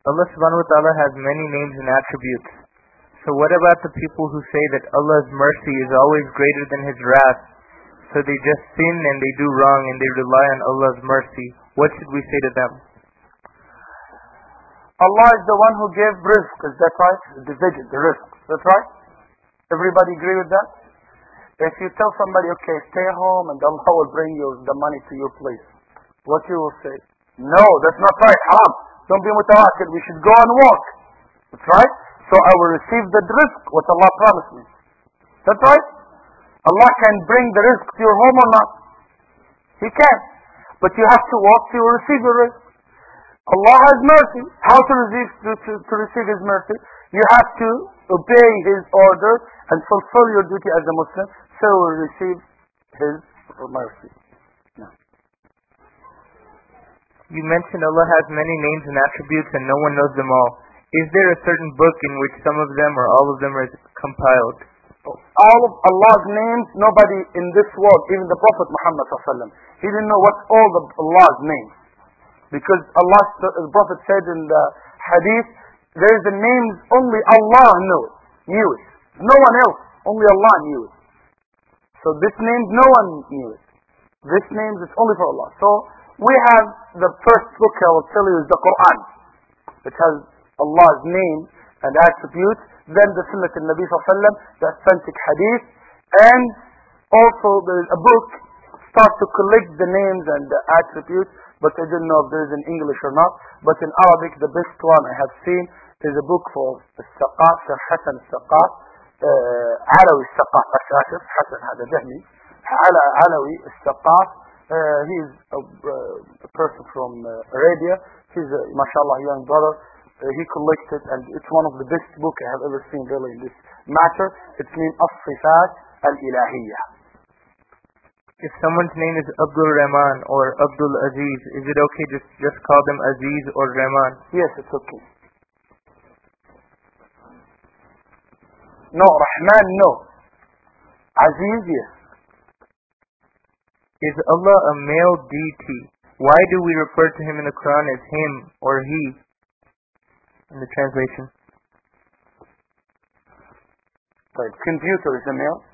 Allah subhanahu wa ta'ala has many names and attributes. So what about the people who say that Allah's mercy is always greater than His wrath? So they just sin and they do wrong and they rely on Allah's mercy. What should we say to them? Allah is the one who gave rizq, is that right? The rizq, that's right? Everybody agree with that? If you tell somebody, okay, stay home and Allah will bring you the money to your place, what you will say? No, that's not right, haram. Don't be mutawakkil, we should go and walk. That's right? So I will receive the rizq, what Allah promised me. That's right? Allah can bring the rizq to your home or not? He can. But you have to walk to receive the rizq. Allah has mercy. How to receive His mercy? You have to obey His order and fulfill your duty as a Muslim, so you will receive His mercy. No. You mentioned Allah has many names and attributes and no one knows them all. Is there a certain book in which some of them or all of them are compiled? All of Allah's names, nobody in this world, even the Prophet Muhammad ﷺ, he didn't know what all of Allah's names. Because the Prophet said in the hadith, there is the names only Allah knew it. No one else, only Allah knew it. So this names, no one knew it. This names is only for Allah. So we have the first book I will tell you is the Quran. It has Allah's name and attributes. Then the Sunnah al-Nabi sallallahu the authentic hadith. And also there is a book, start to collect the names and the attributes. But I don't know if there is in English or not. But in Arabic, the best one I have seen is a book for Al-Saqaf, Sheikh Hassan Al-Saqaf, Alawi Al-Saqaf, Hassan هذا جهمي, Alawi Al-Saqaf. He is a person from Arabia. He's a, mashallah, young brother. He collected, and it's one of the best books I have ever seen really in this matter. It's named As-Sifat Al-Ilahiyya. If someone's name is Abdul Rahman or Abdul Aziz, is it okay just call them Aziz or Rahman? Yes, it's okay. No, Rahman, no. Aziz, yes. Is Allah a male deity? Why do we refer to Him in the Quran as Him or He in the translation? Right. Computer is a male.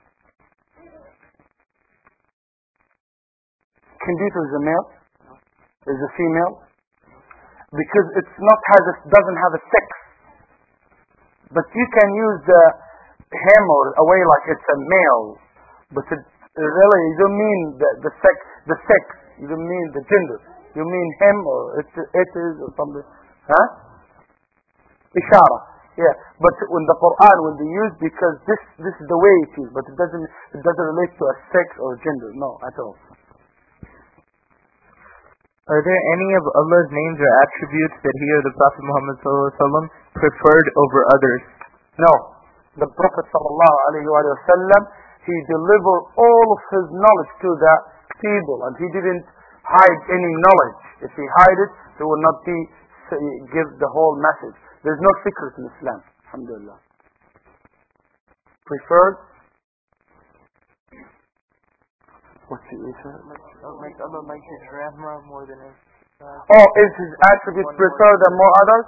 Computer is a male. Is a female. Because doesn't have a sex. But you can use the him or a way like it's a male. But really you don't mean the sex. You don't mean the gender. You mean him or it is or something. Huh? Ishara. Yeah. But in the Quran when they use, because this is the way it is, but it doesn't relate to a sex or gender. No, at all. Are there any of Allah's names or attributes that He or the Prophet Muhammad ﷺ preferred over others? No. The Prophet ﷺ, he delivered all of his knowledge to the people, and he didn't hide any knowledge. If he hide it, he will not give the whole message. There's no secret in Islam. Alhamdulillah. Preferred? What's the answer? Make Allah like His Rahmah more than His... is his attributes preferred than more others?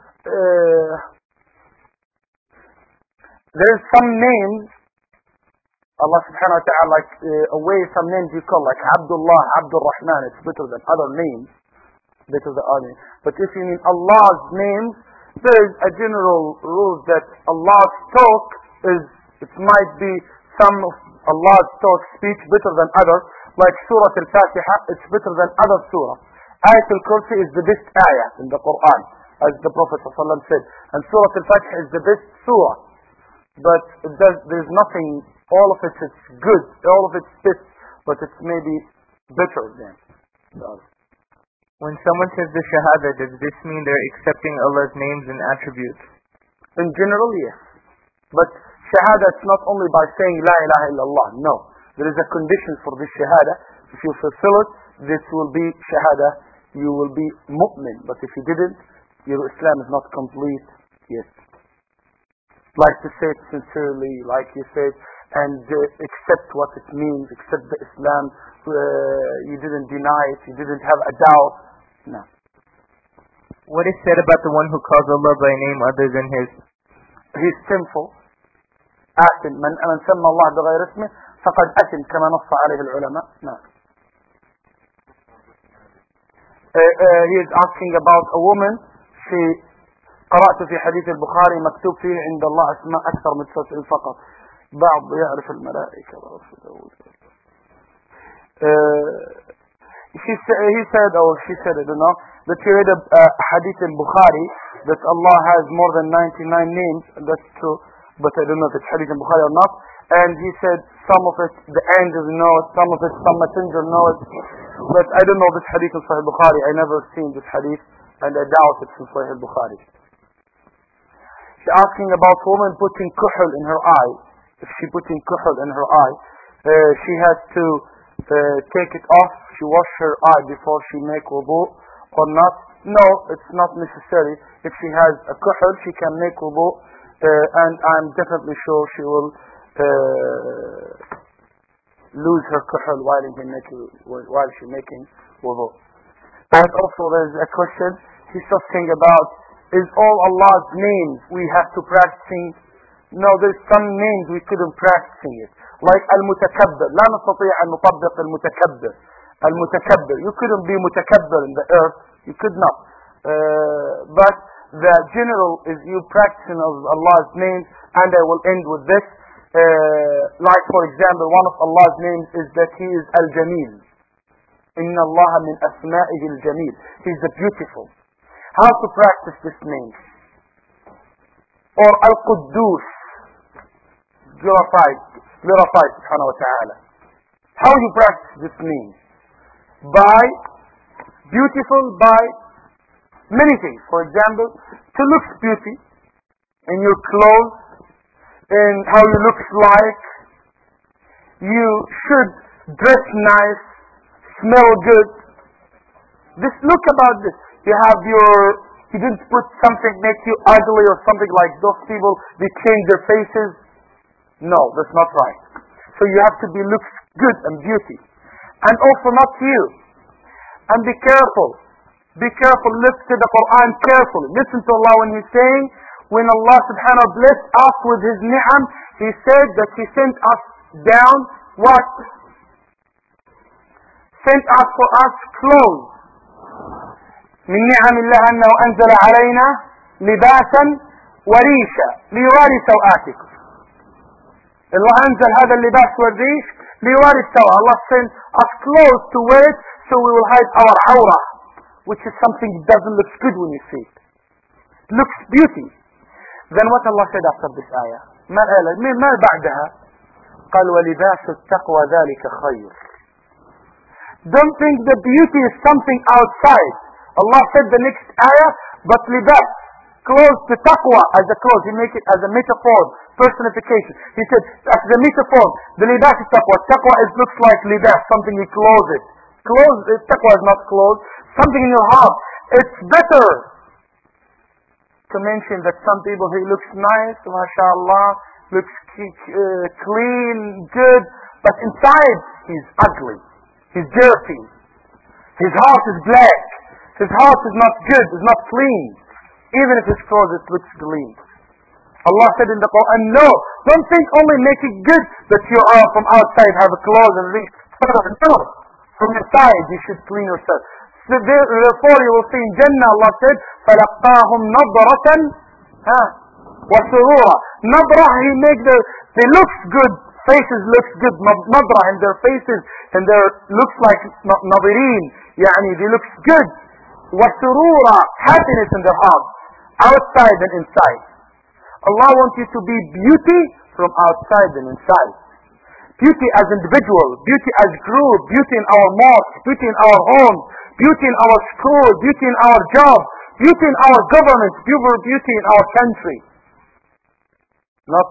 There's some names, Allah subhanahu wa ta'ala, like some names you call, like Abdullah, Abdul Rahman, it's better than other names. Better than other names. But if you mean Allah's names, there is a general rule that Allah's talk it might be some of Allah's talk speech better than others. Like Surah Al-Fatiha, it's better than other surah. Ayat al-Kursi is the best ayah in the Quran, as the Prophet ﷺ said. And Surah Al-Fatiha is the best surah. But there's nothing, all of it is good, all of it is best, but it's maybe better than the other. When someone says the Shahada, does this mean they're accepting Allah's names and attributes? In general, yes. But Shahada, it's not only by saying La ilaha illallah. No. There is a condition for this Shahada. If you fulfill it, this will be Shahada. You will be mu'min. But if you didn't, your Islam is not complete yet. Like to say it sincerely, like you said, and accept what it means, accept the Islam. You didn't deny it, you didn't have a doubt. No. What is said about the one who calls Allah by a name other than His? He's sinful. آثم من سمى الله بغير اسمه فقد أثم كما نص عليه العلماء. نعم. He is asking about a woman. قرأت في حديث البخاري مكتوب فيه عند الله أسماء أكثر من 99 فقط. بعض يعرف الملائكة ورسول داود. He said, or she said, I don't know, that she read a hadith in Bukhari that Allah has more than 99 names, and that's true, but I don't know if it's hadith in Bukhari or not. And he said some of it, the angels know it, some of it, some messenger know it, but I don't know this hadith in Sahih Bukhari. I never seen this hadith, and I doubt it's in Sahih Bukhari. She's asking about woman putting kuhl in her eye. If she putting kuhl in her eye, she has to take it off. She wash her eye before she make wudu or not? No, it's not necessary. If she has a kuhl, she can make wudu, and I'm definitely sure she will lose her kuhl while she making wudu. And also there's a question. He's asking about, is all Allah's names we have to practicing? No, there's some names we couldn't practicing it. Like Al-Mutakabbir. لا نستطيع أن نطبق المتكبر. Al-Mutakabbir. You couldn't be mutakabbir in the earth. You could not. But the general is you practicing of Allah's names, and I will end with this. Like for example, one of Allah's names is that He is Al-Jamil. Inna Allah min asma'ihi al-Jamil. He is the beautiful. How to practice this name? Or Al-Quddus. Glorified subhanahu wa ta'ala. How you practice this name? By many things. For example, to look beauty in your clothes, in how you look like. You should dress nice, smell good. Look about this. You didn't put something make you ugly or something like those people, they change their faces. No, that's not right. So you have to look good and beauty. And also not you. And be careful. Be careful. Listen to the Quran carefully. Listen to Allah when He's saying, when Allah subhanahu wa ta'ala blessed us with His ni'am, He said that He sent us down what? Sent us for us clothes. من نعم الله أنه أنزل علينا لباسا وريشا ليواري سوآتكم. Allah أنزل هذا اللباس والريش ليواري السوء. Allah sent us clothes to wear it so we will hide our awra, which is something that doesn't look good when you see it. It looks beauty. Then what Allah said after this ayah? ما بعدها? قال ولباس التقوى ذلك خير. Don't think the beauty is something outside. Allah said the next ayah, but libas, close to taqwa as a close. He make it as a metaphor, personification. He said, as the metaphor, the libas is taqwa. Taqwa looks like libas, something you close it. Taqwa is not closed. Something in your heart. It's better to mention that some people, he looks nice, mashallah, looks clean, good, but inside he's ugly. He's dirty. His heart is black. His heart is not good, is not clean. Even if his clothes looks clean. Allah said in the Quran, no, don't think only make it good that you are from outside have a clothes and reach. No, from inside you should clean yourself. So therefore you will see in Jannah, Allah said, فَلَقَّاهُمْ نَضْرَةً وَسُرُورًا. Nadra, they look good, faces looks good, nadra in their faces, and their looks like nadirin, they look good. وَسُرُورًا, happiness in their heart, outside and inside. Allah wants you to be beauty from outside and inside. Beauty as individual, beauty as group, beauty in our mosque, beauty in our home, beauty in our school, beauty in our job, beauty in our government, beauty in our country. Not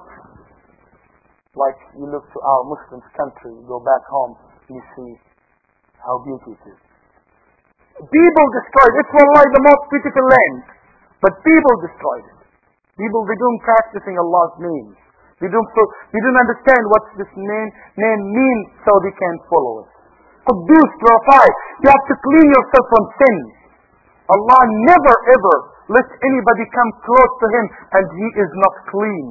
like you look to our Muslim country, you go back home, you see how beautiful it is. People destroyed it. It's wallahi the most beautiful land. But people destroyed it. People, they don't practicing Allah's name. They don't understand what this name means, so they can't follow it. Quddus, purify. You have to clean yourself from sin. Allah never ever let anybody come close to Him and he is not clean.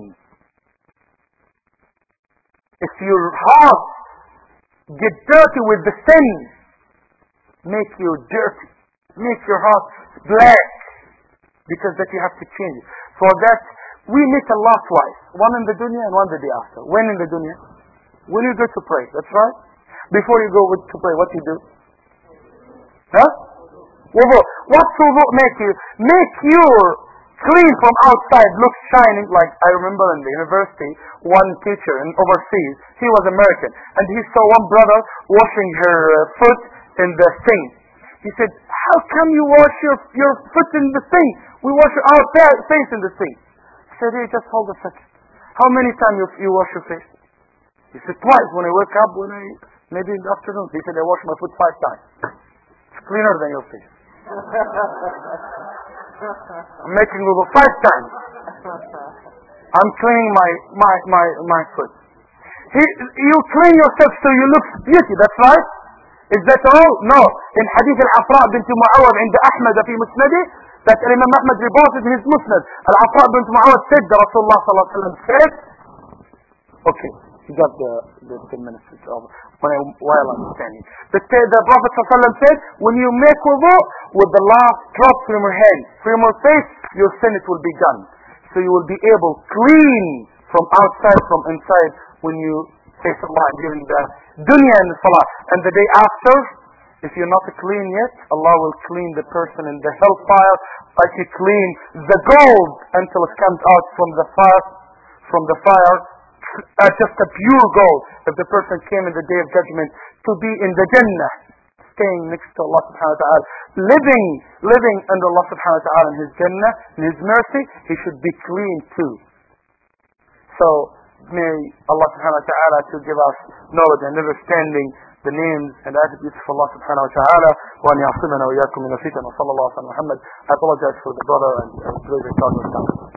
If your heart get dirty with the sin, make you dirty. Make your heart black. Because that you have to change it. For that, we meet Allah twice. One in the dunya and one the day after. When in the dunya? When you go to pray. That's right. Before you go to pray, what you do? Huh? Wudu. What's wudu make you? Make your clean from outside, look shining. Like I remember in the university, one teacher in overseas, he was American, and he saw one brother washing her foot in the sink. He said, how come you wash your foot in the sink? We wash our face in the sink. He said, hey, just hold a second. How many times you wash your face? He said, twice. When I wake up, maybe in the afternoon. He said, I wash my foot 5 times. It's cleaner than your face. I'm making wudu 5 times. I'm cleaning my foot. You clean yourself so you look beauty, that's right? Is that all? No. In Hadith al-Afra bint Mu'awad عند أحمد في مسنده, that Imam Ahmad reported in his Musnad. Al-Afra bint Mu'awad said that Rasulullah sallallahu alaihi wasallam said, okay, you got the 10 minutes while I'm standing. The Prophet sallallahu alaihi wasallam said, when you make wudu, with the last drop from your hand, from your face, your sin it will be gone. So you will be able clean from outside, from inside, when you face Allah during the dunya and the salah. And the day after, if you're not clean yet, Allah will clean the person in the hellfire like He clean the gold until it comes out from the fire, just a pure gold. If the person came in the day of judgment to be in the Jannah, staying next to Allah subhanahu wa ta'ala, living under Allah subhanahu wa ta'ala in His Jannah, in His mercy, he should be clean too. So, may Allah subhanahu wa ta'ala to give us knowledge and understanding the names and attributes of Allah subhanahu wa ta'ala, wa an ya'asimana wa iyyakum min al-fitan, wa sallallahu alaihi wa sallam Muhammad. I apologize for the brother and today's recording.